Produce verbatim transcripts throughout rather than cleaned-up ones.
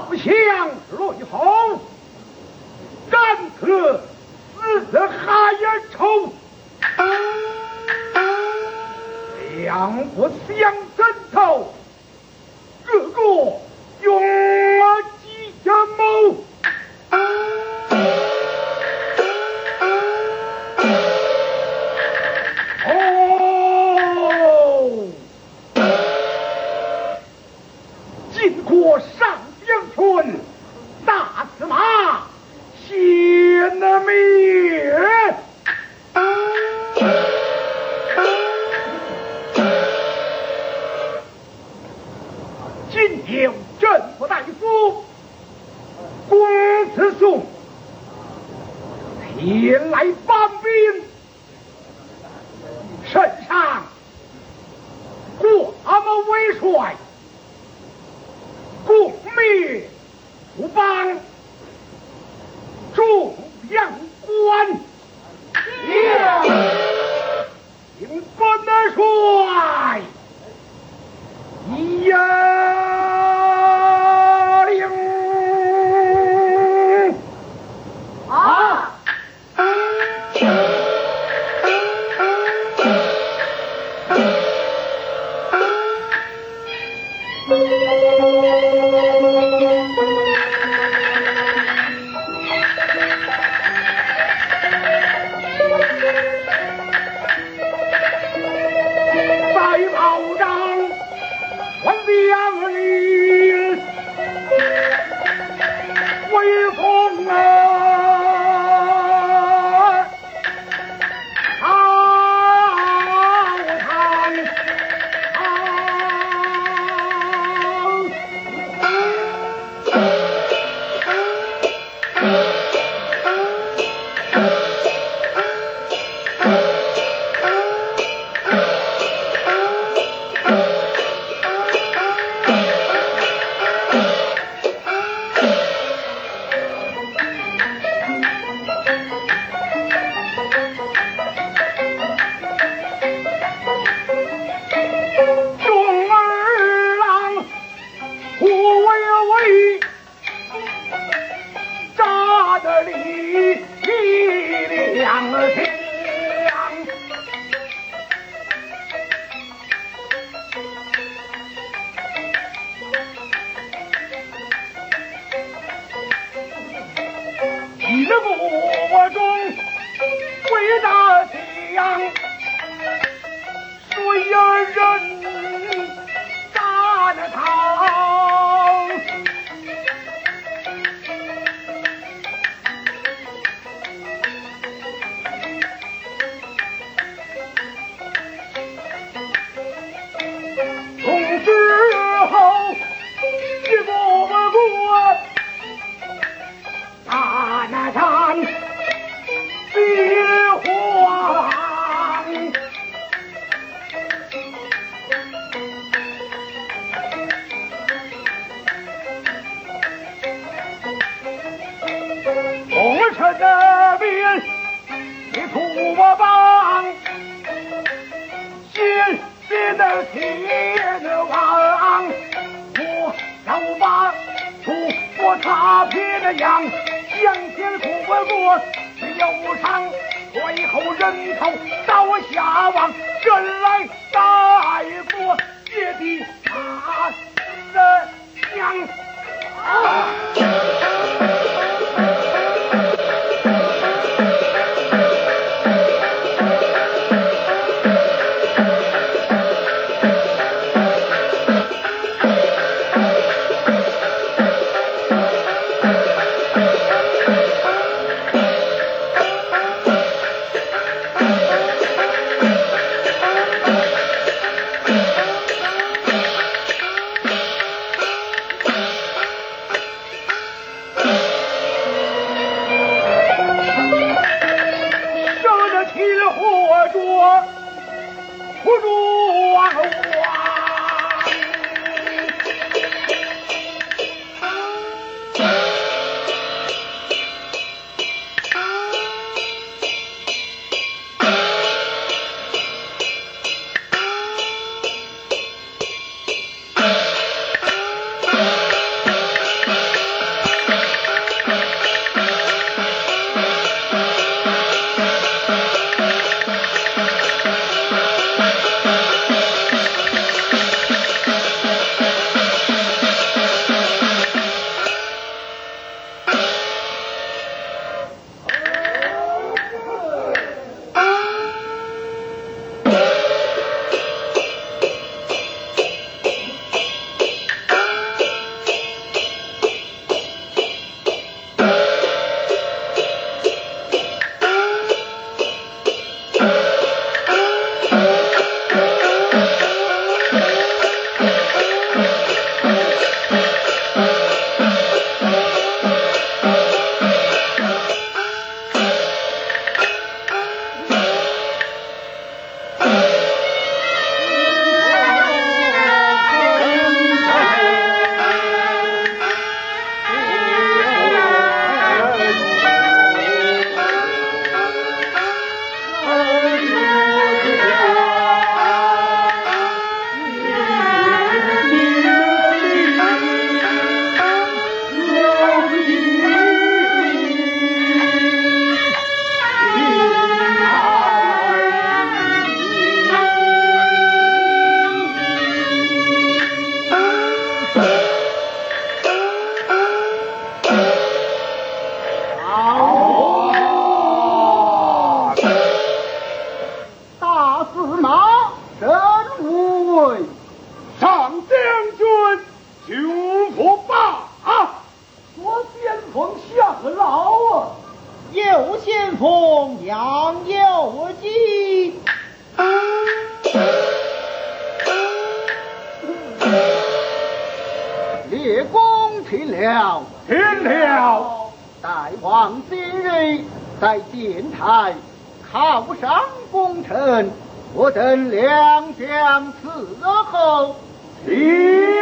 刀枪雷轰，敢可死得哈眼愁。两不相争头，各个用计着谋。哦，经过上江村，大司马先了命。今有镇府大夫公子松前来搬兵，圣上挂某为帅，共灭胡邦，众阳关。请本帅一令啊！ 在保障我两里威风啊！我中伟大将，谁人打得他？从之后，结果不过大那场别慌，红尘的边你土我帮，先先的天王，我要把土我踏遍的羊，向前土我过有场，我以后人头到我下望，人来带过接地大人娘啊！ 列公听了， 听了。 大王今日在殿台犒赏功臣，我等两相伺候。 请。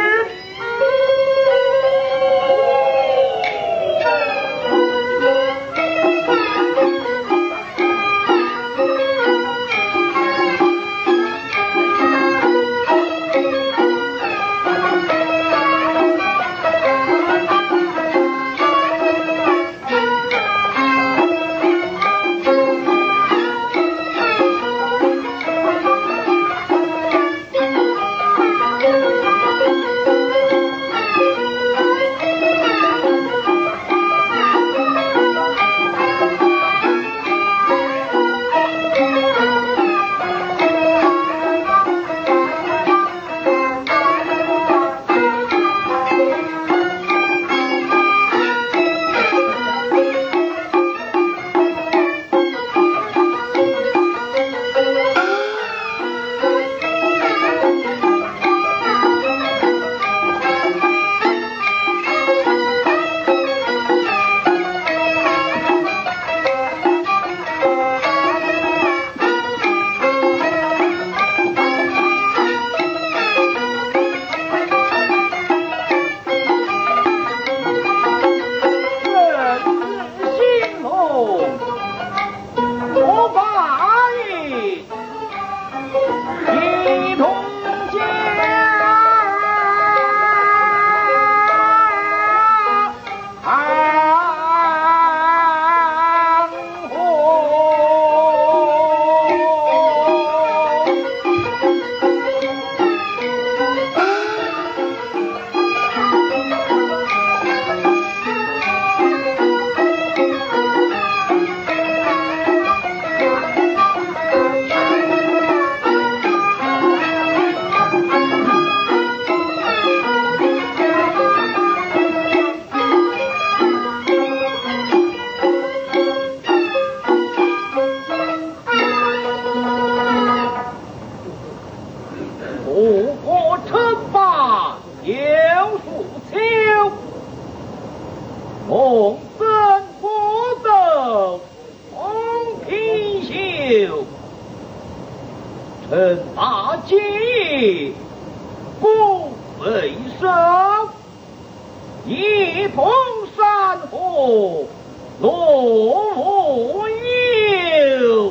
臣大计不为生，一同山河落无忧。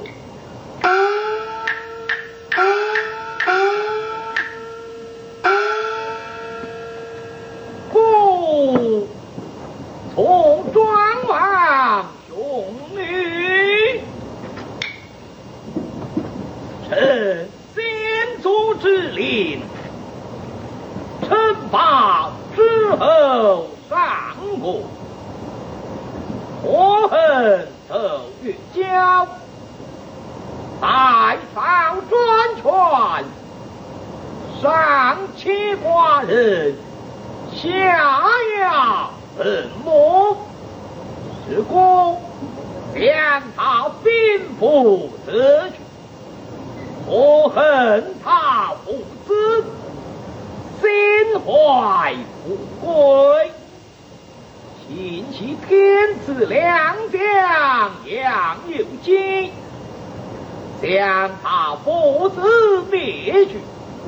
故从庄王兄女，臣先祖之令，臣把之后上过，可恨奏越交，代上专权，上欺寡人，下压本母，是故将他兵不得去，可恨他父子心怀富贵，亲其天子良将杨有基，将他父子灭绝。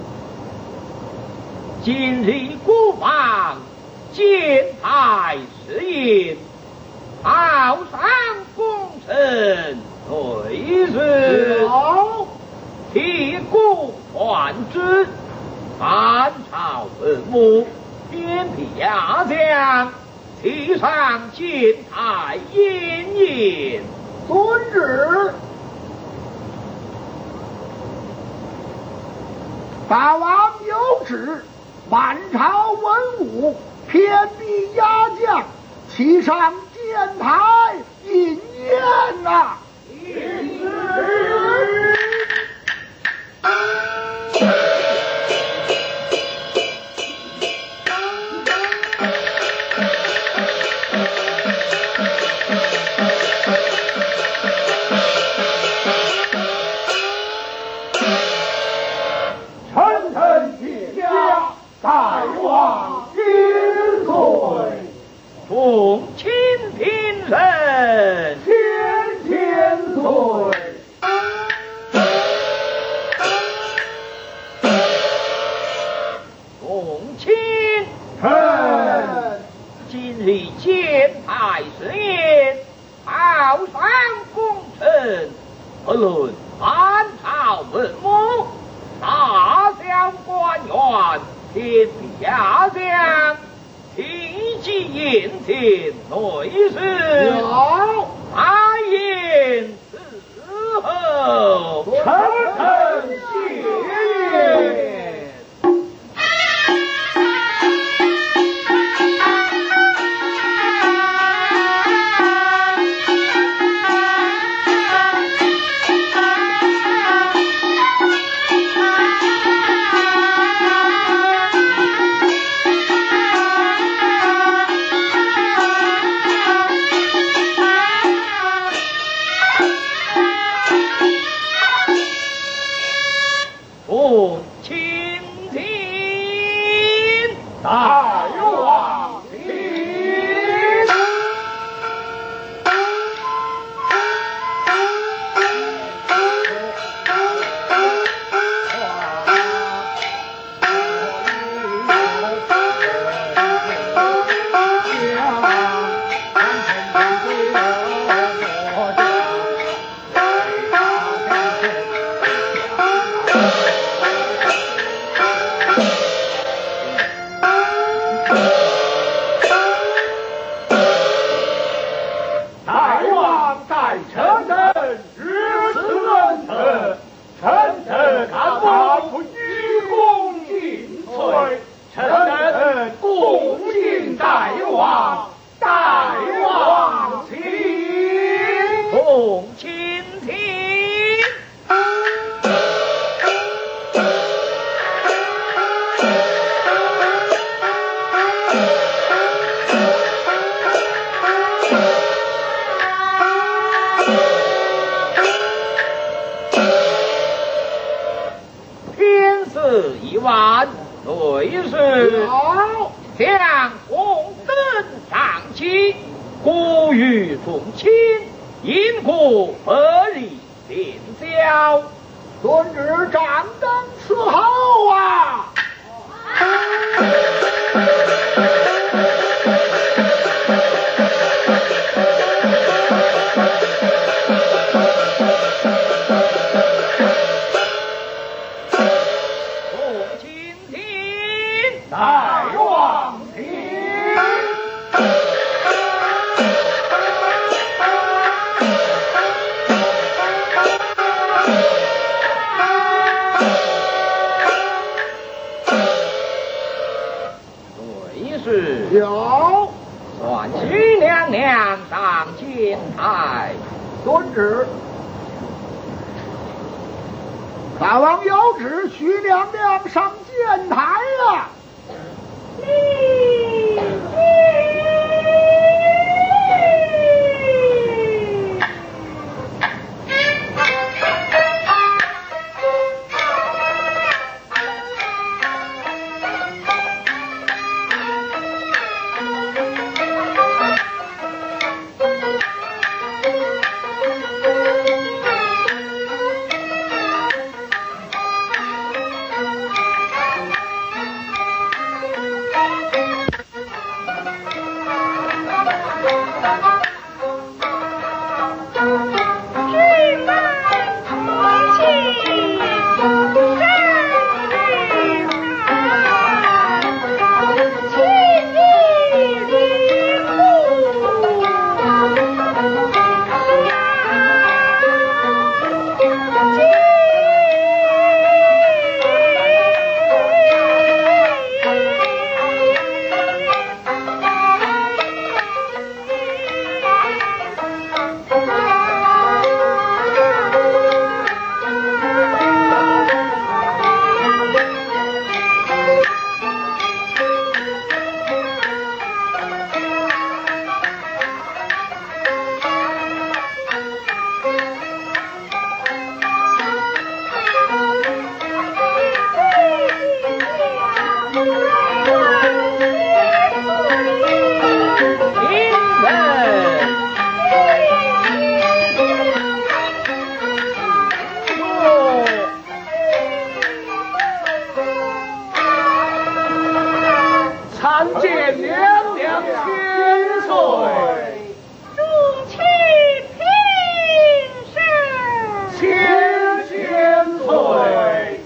今日孤王见派失言，好上功臣对日，替故传之。汉朝文武偏僻亚将，其上见派阴言。 遵旨。大王有旨，满朝文武偏僻压将，其上见台饮宴呐。 饮旨。臣臣谢驾，大王听。 奉钦平人， 天天岁。 奉钦臣今日建台试验，好上功臣，不论汉朝文武，大小官员，天地下将，提及眼前内事， 有大言伺候， 臣臣谢业。 奉钦听， 大王听。大王待臣臣如此恩赐，臣臣看望鞠躬尽瘁，臣臣恭敬大王，大王请。 奉钦听。天色已晚，内侍好， 将红灯上起，古语从亲，因故百里连交。 遵旨掌灯伺候啊！ 奉钦听， 大王听。 内侍有算徐娘娘上前台。 遵旨。大王有旨，徐娘娘上见台了。 娘娘千岁， 众卿平身。 千千岁。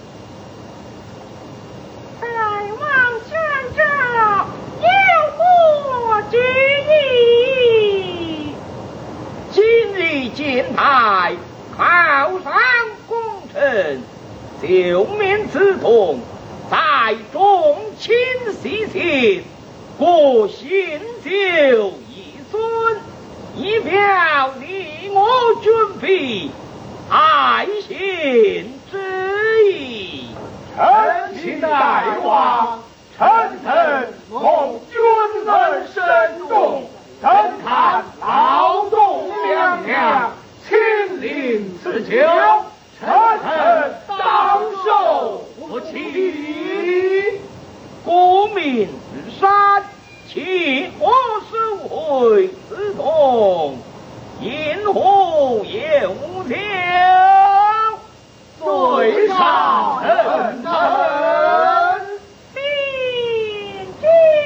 来往宣者有何旨意？ 今日进台犒赏功臣，救民之痛，在众卿细心，各新酒一孙，以表你我君妃爱心之意。 臣请大王，臣臣蒙君恩深重，怎看劳动娘娘亲临此酒，臣臣当受不起。 国民之山，岂可收回此痛？因何也无了？ 罪上臣臣。 并举。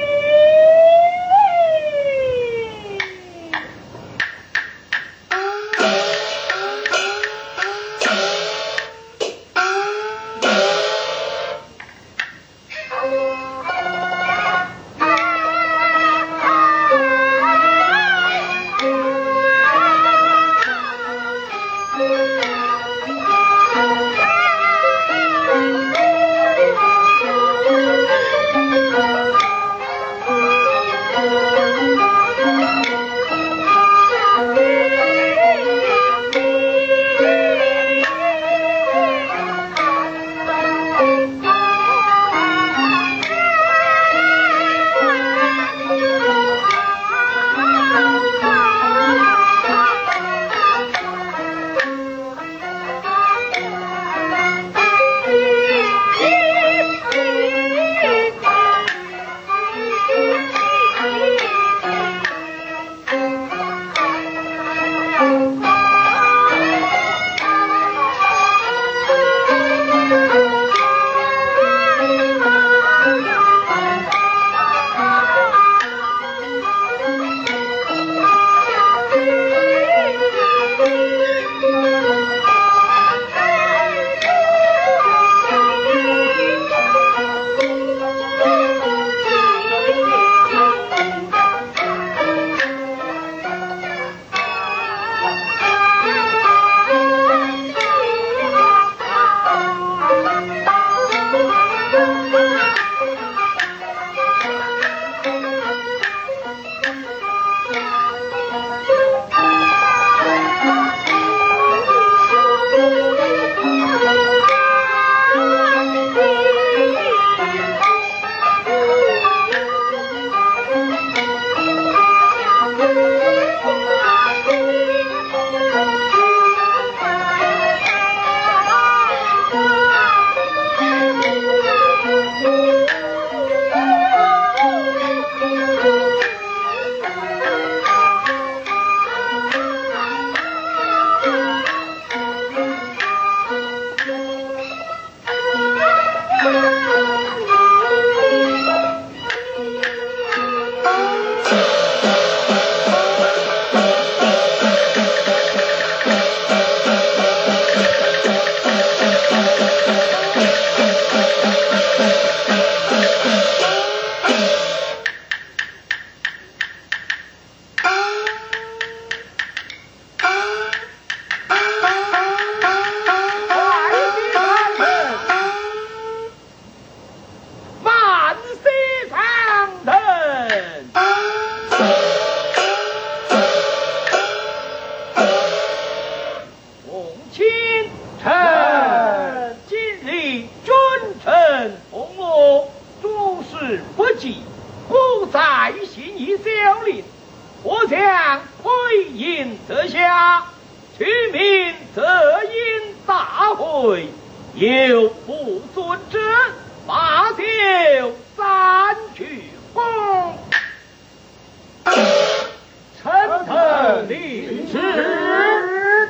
有不尊之，罢酒三鞠躬。 臣等领旨。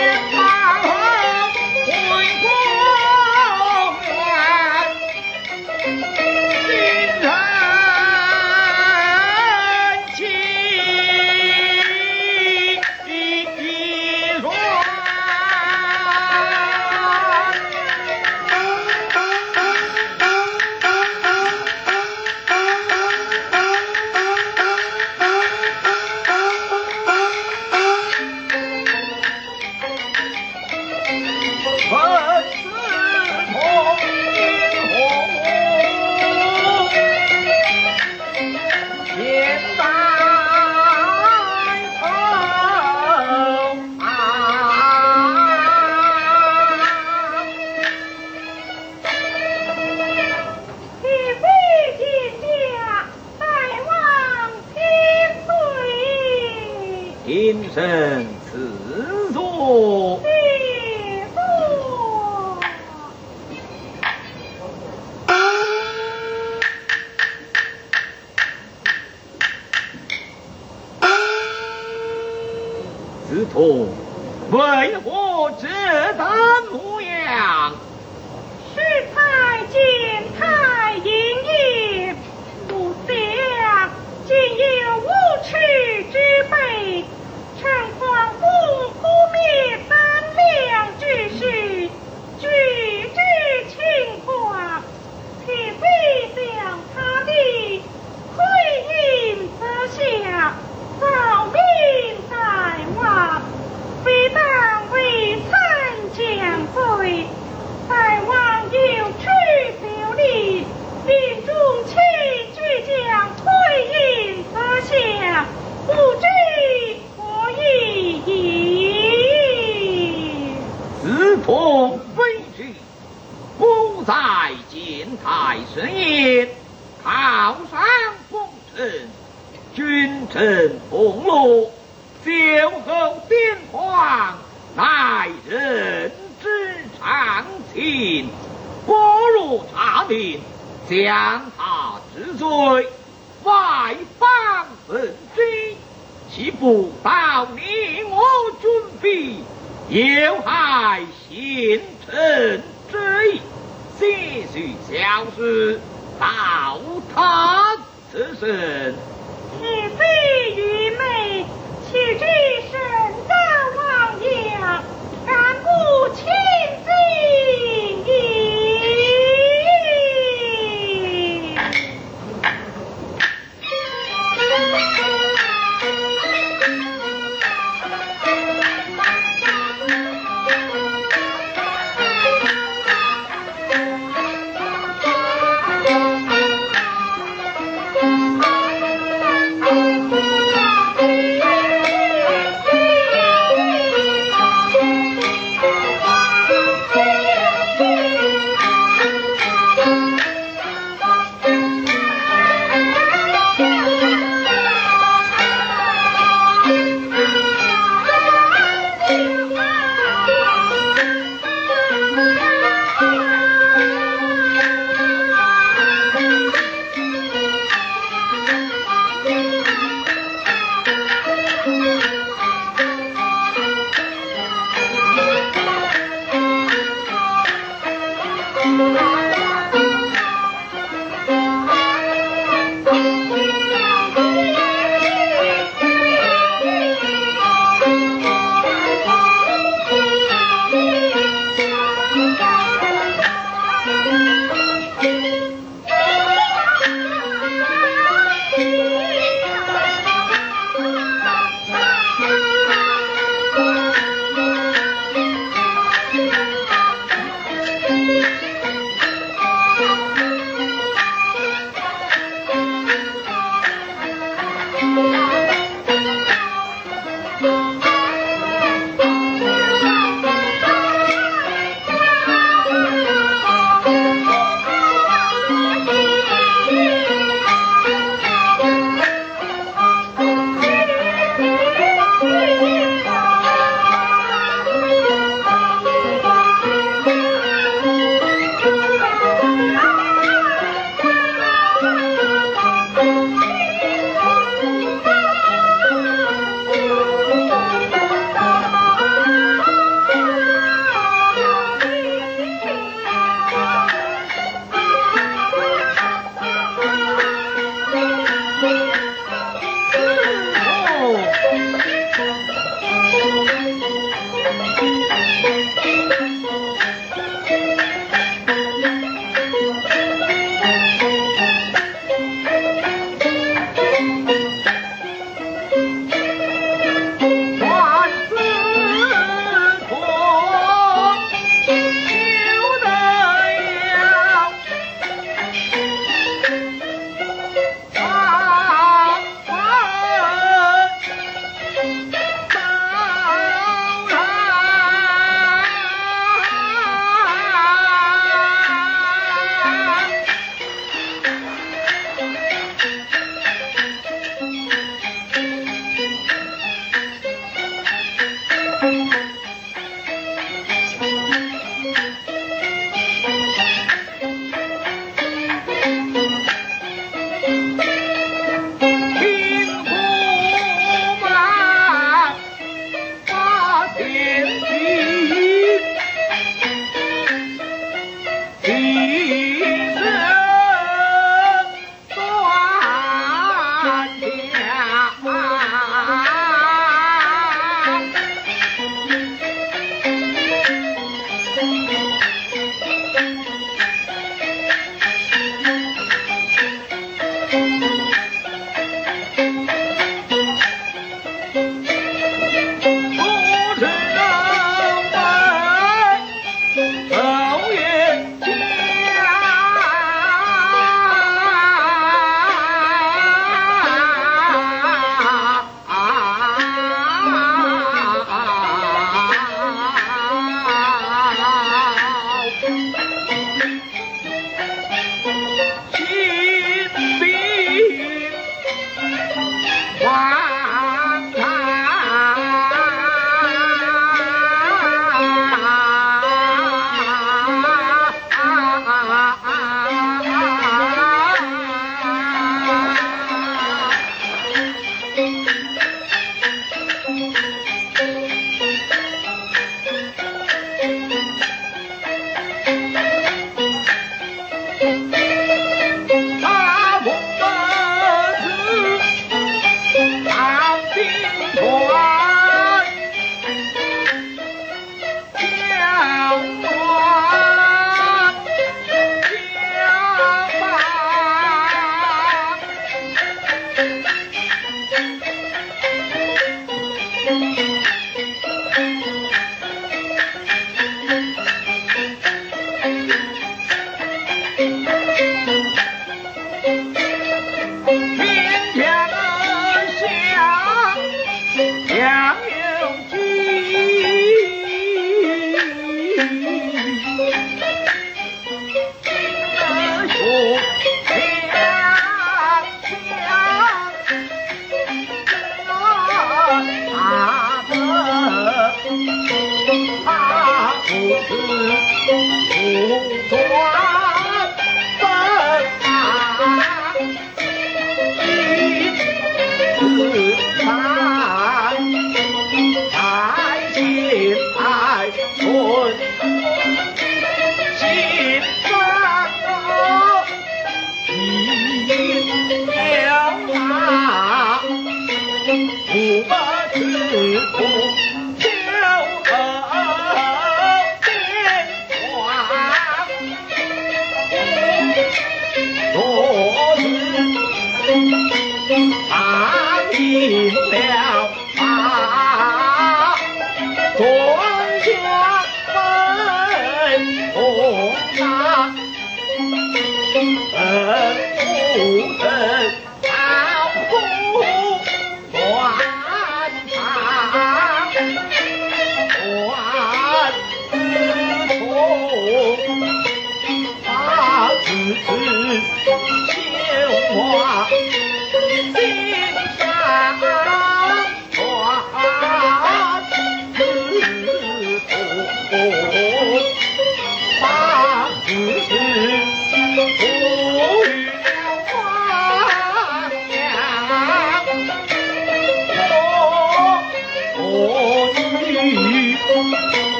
今生此所， 谢座。 子通为何这般模样？ 世才见太营业，不想竟有无耻之辈，乘狂公扑灭三良之事，举之轻狂，且非想他的亏阴之下，造命在望，非当为参将罪。大王有耻有礼，临终弃巨将推引则下，不知何意也。 子通非之，不在见太神也，考上功臣，君臣同乐，酒后癫狂，乃人之常情，不如查明，将他治罪，外邦分之，岂不道你我君必有害贤臣之意？些许小事，道他此身。 岂非愚昧？岂知身高望扬，敢不亲近也？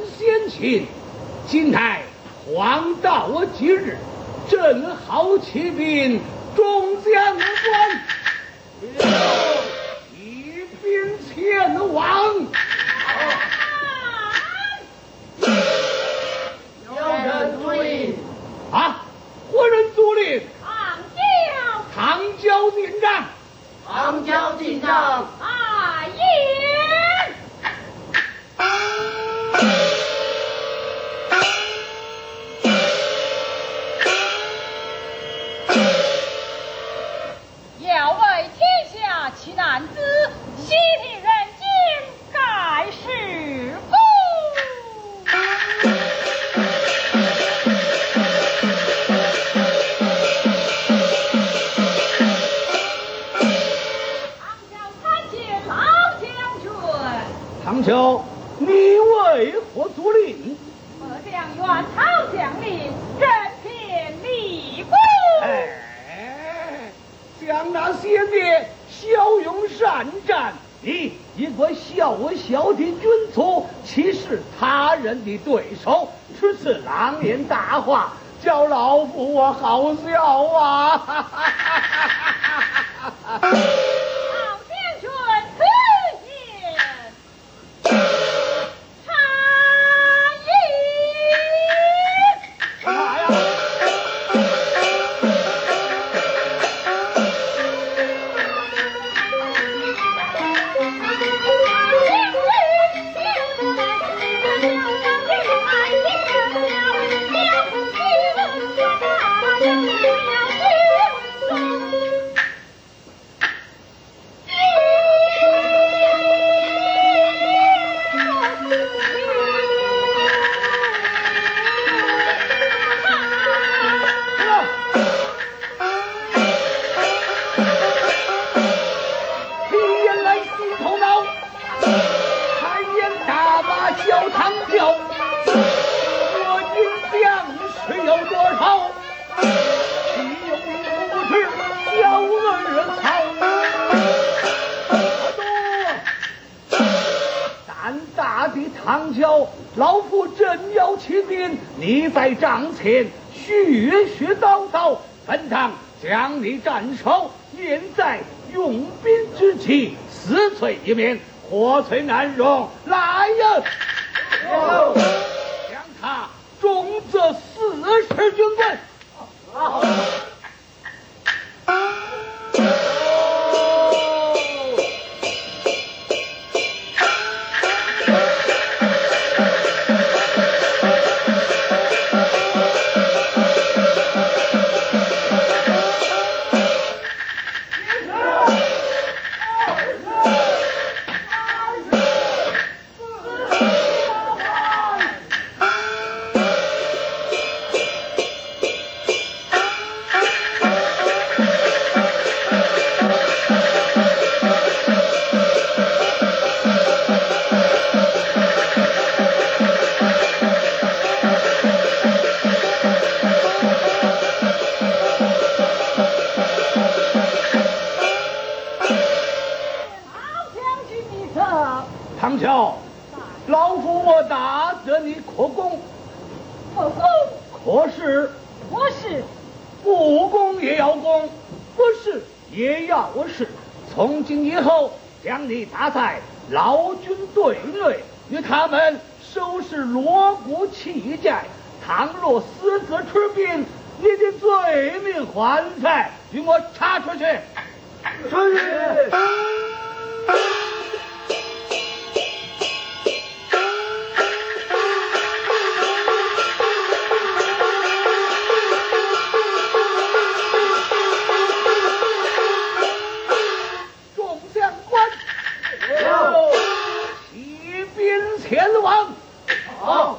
先秦，今乃黄道我吉日，正好启禀众将官，一并前往。 有人主令啊，何人主令？ 唐娇， 唐娇进帐。 唐娇进帐。 阿言。要为天下其男子，悉替人间盖世功。 唐秋，你为何主令？ 末将愿讨将令，任偏立功。 哎，将那些年骁勇善战，你一个小小的军卒，岂是他人的对手？此次狼言大话，叫老夫我好笑啊！哈哈哈哈哈哈！唐娇，老夫正要起兵，你在帐前絮絮叨叨，本当将你斩首。现在用兵之际，死罪一免，活罪难容。来呀！将他重责四十军棍。好。唐乔，老夫我大得你可功， 可功可是可是不功也要功，不是也要是。从今以后，将你打在老军队内，与他们收拾锣鼓器械。倘若私自出兵，你的罪名还在，与我查出去。 是。 前往。 好。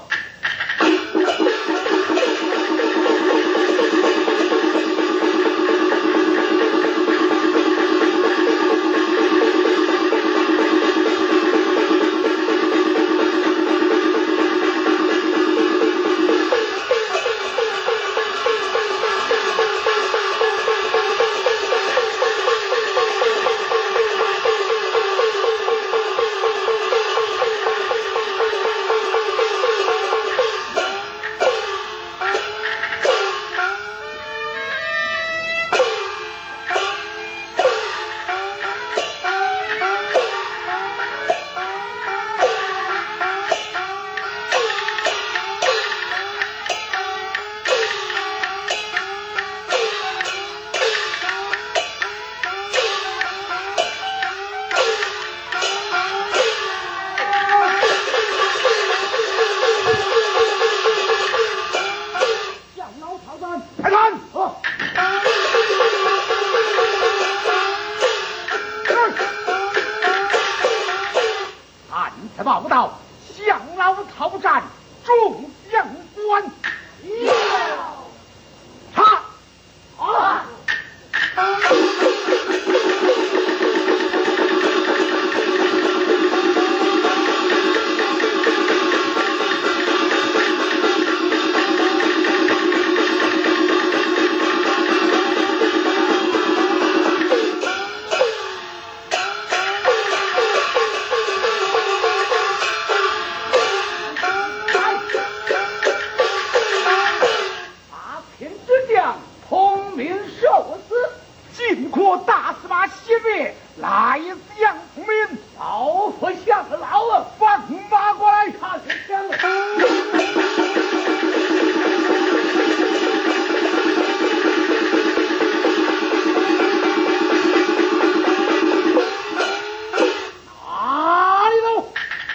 战众将官。他啊！大司马谢岳来自杨崇明，老夫向老了，放马过来，他是将哪里走？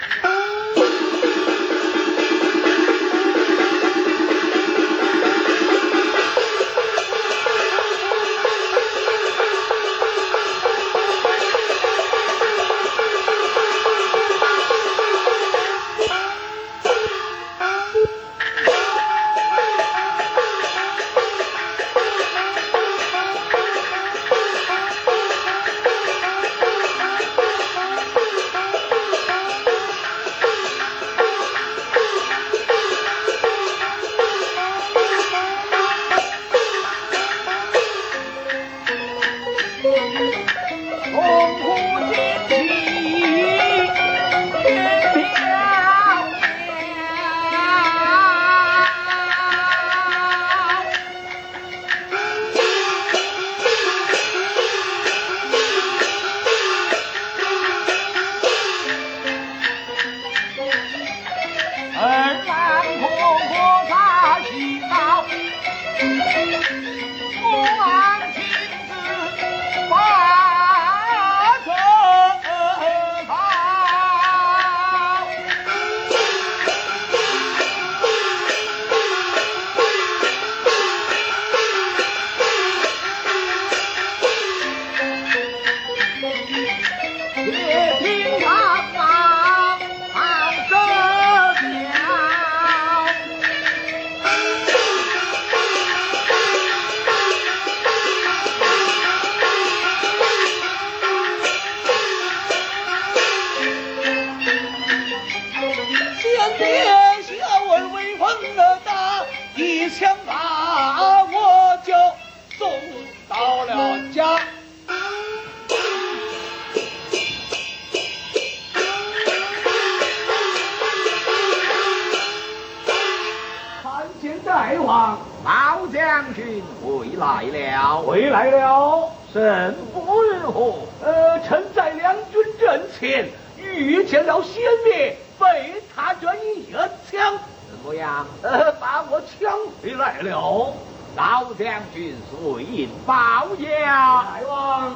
老将军回来了， 回来了。 胜负如何？ 呃，臣在两军阵前遇见了先烈，被他这一人枪， 怎么样？ 呃，把我抢回来了。 老将军随应报呀。 大王。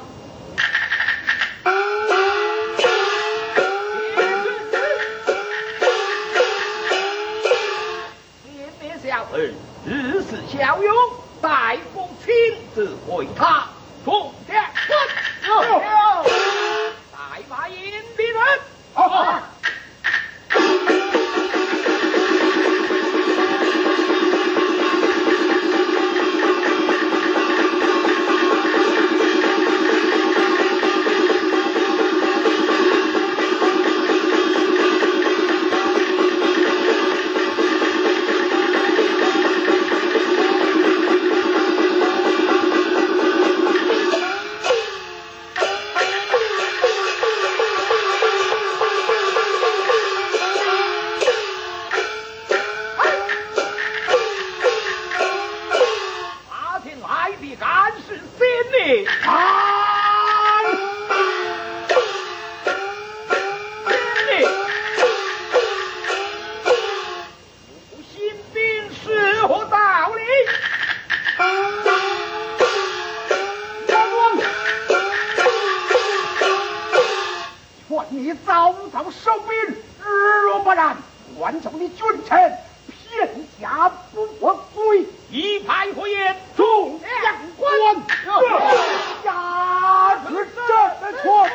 小儿日是骁勇，待公亲自会他众将官，带马引敌人。 啊！ 你早早收兵，若不然，关中的君臣偏下不归， 一派火焰， 众将官下至阵前。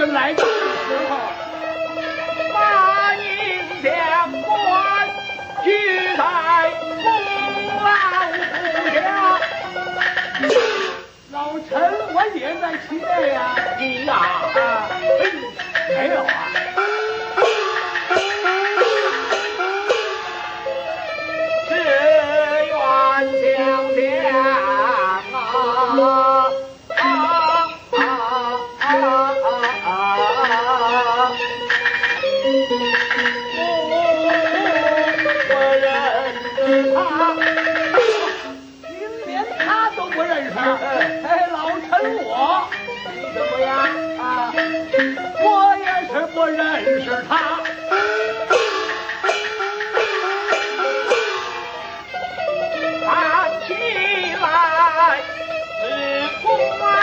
军来的时候， 马营将官聚在功劳簿下， 老臣我也在其内呀。 你呀、 啊，没有啊。 只愿将将啊！ 哎，老臣我， 你怎么样啊？我也是不认识他。 看起来是公啊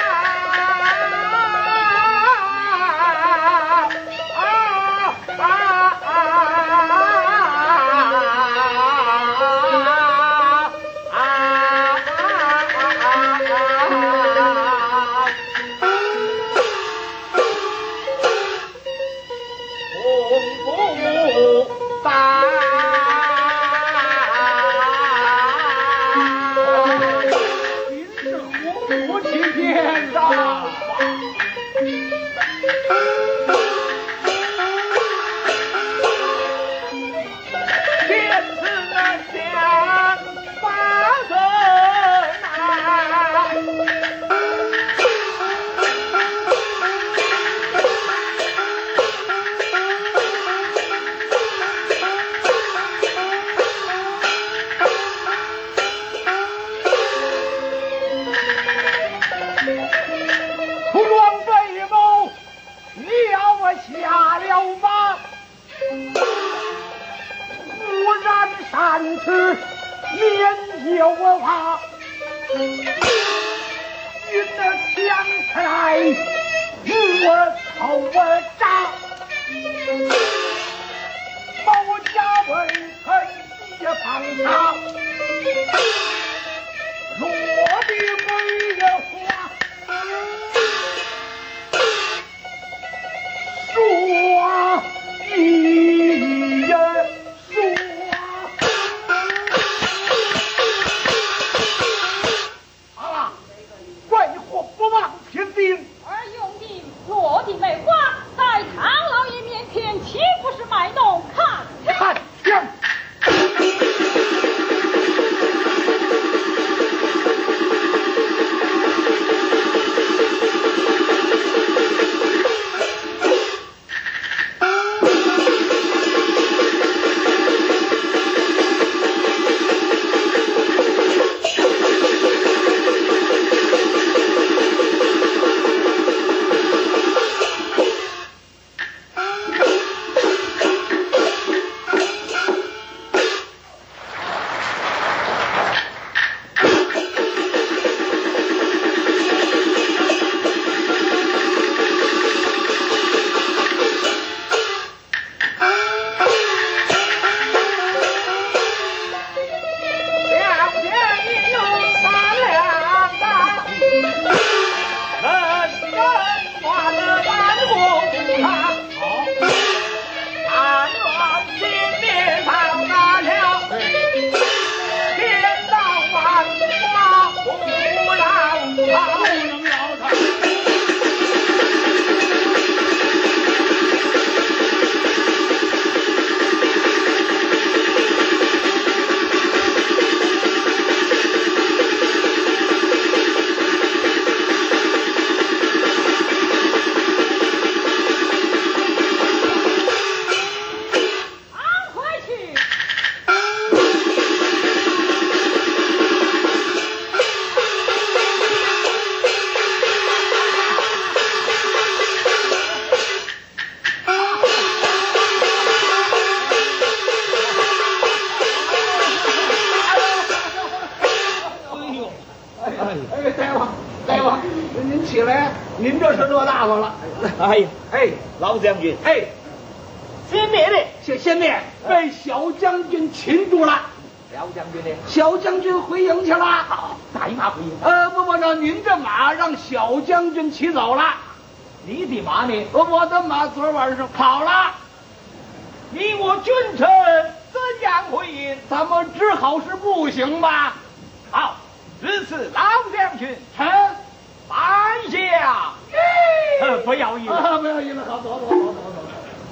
啊啊起来，您这是乐大发了。 哎呀， 哎， 老将军， 哎， 先灭的， 先先灭，被小将军擒住了。 小将军呢？ 小将军回营去了。 好，打一马回营。 呃，不不，让您这马让小将军骑走了。 你的马呢？ 我的马昨晚上跑了。 你我君臣怎样回应？ 咱们只好是步行吧。 好，如此，老将军， 臣办下。呃，不要议了， 啊，不要议了，好，走走走走走。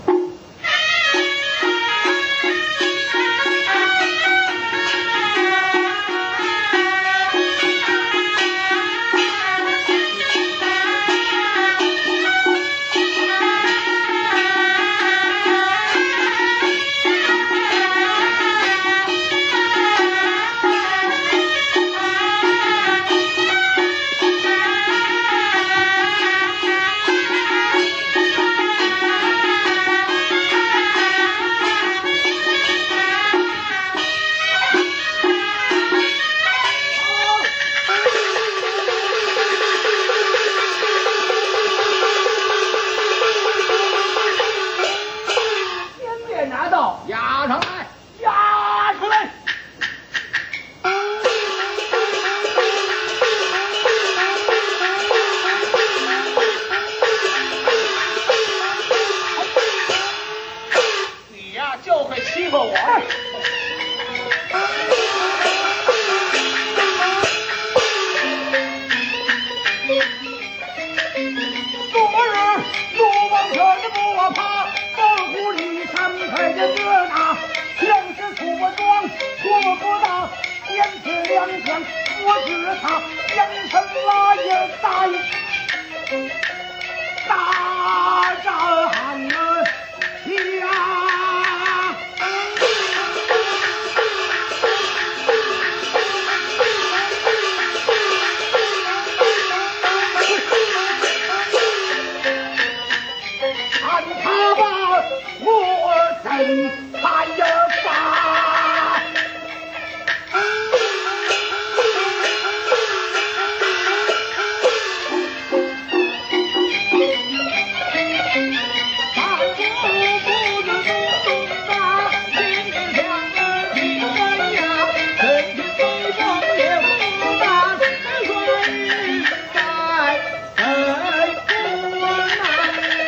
押上来， 押出来。 你呀就会欺负我。 昨日陆王臣不怕，二虎里山配的热闹，像是出不庄，出不大，天赐良将，我知他眼神拉也大大战汉儿枪。他把我怎还要发？大步步的咚咚哒，天天响的听人呀，春天北风也不大，所以在北国南。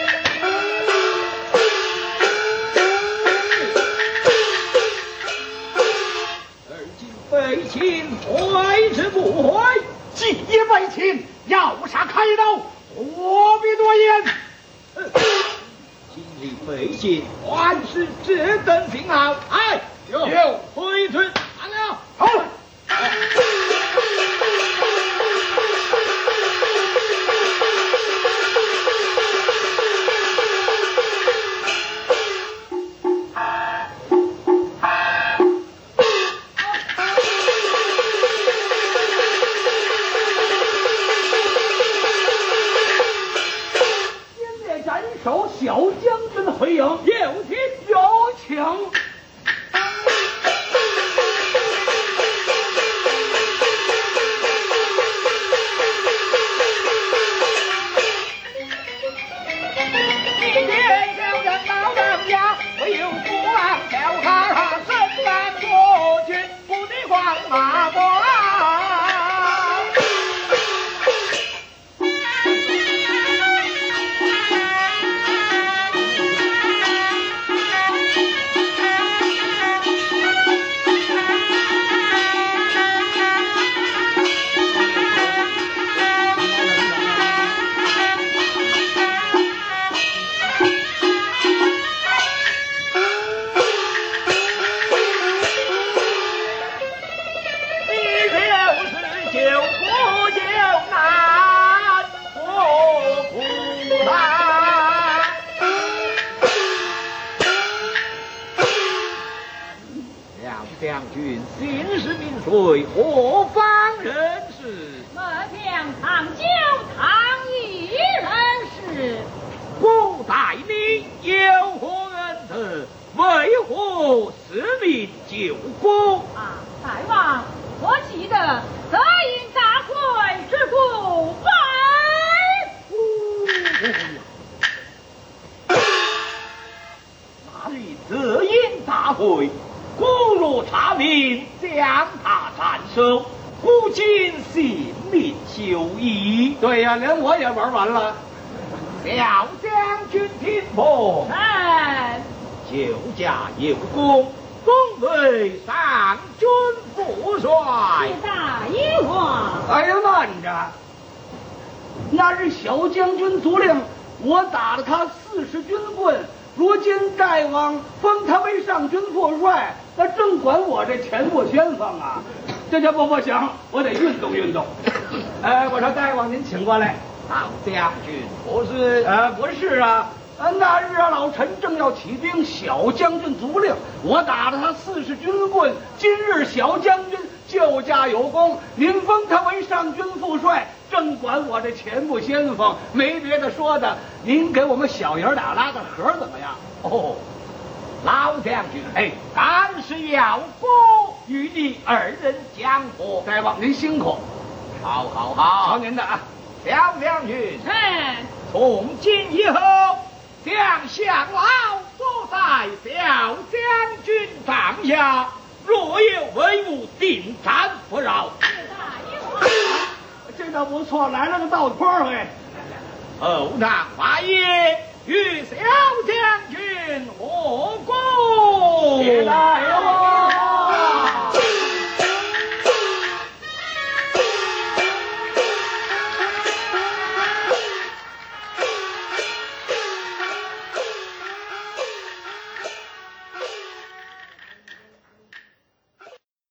北秦回之不回， 既已为秦，要杀开刀，何必多言？ 今日北秦万事只等信号，哎，有回去完了， 好。 受小将军的回应， 有请有请。 你天将人老人家，唯有父王叫他他身难国君，不得黄马光。将军姓氏名谁？何方人士？ 末将唐九唐邑人士。 不待你有何恩德？为何失命救国？ 啊，大王，我记得德应大会之故为哪里德应大会？孤若查明，将他斩首，古今性命休矣。 对呀、连我也玩完了。 小将军听奉。 臣救驾有功，封为上军副帅。 大一话。 哎呀，慢着！那日小将军族令，我打了他四十军棍，如今đại王封他为上军副帅，那正管我这前部先锋啊！这这不不行，我得运动运动。哎，我说大王您请过来。 老将军不是？ 呃，不是啊。呃，那日啊，老臣正要起兵，小将军族令，我打了他四十军棍。今日小将军救驾有功，您封他为上军副帅，正管我这前部先锋，没别的说的，您给我们小爷俩拉个盒怎么样？ 哦，老将军， 哎， 但是要不与你二人讲和。 大王您辛苦， 好好好， 瞧您的啊。 小将军， 臣从今以后，将相老坐在小将军帐下，若有违误，定斩不饶。 大一话。 这倒不错，来了个倒托儿哎。 后堂发言，与小